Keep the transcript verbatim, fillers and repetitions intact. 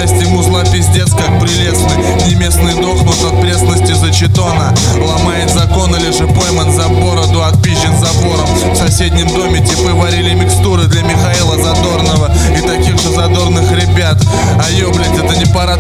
части музла пиздец как прелестный. Не местные дохнут от пресности зачетона. Ломает закон или же пойман за бороду, отпизжен забором. В соседнем доме типы варили микстуры для Михаила Задорнова и таких же задорных ребят. А ё, блядь, это не пора